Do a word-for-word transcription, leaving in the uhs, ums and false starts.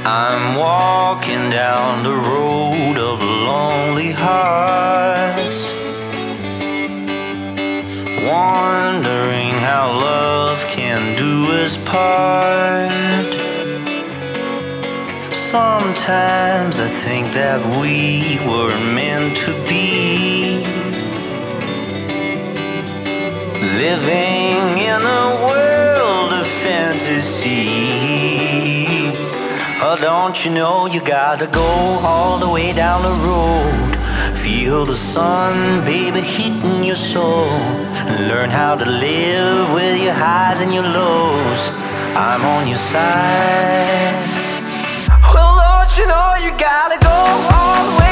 I'm walking down the road of lonely hearts, wondering how love can do us part. Sometimes I think that we were meant to be, living in a world of fantasy. Oh, don't you know you gotta go all the way down the road, feel the sun, baby, heating your soul, and learn how to live with your highs and your lows. I'm on your side. Well, don't you know you gotta go all the way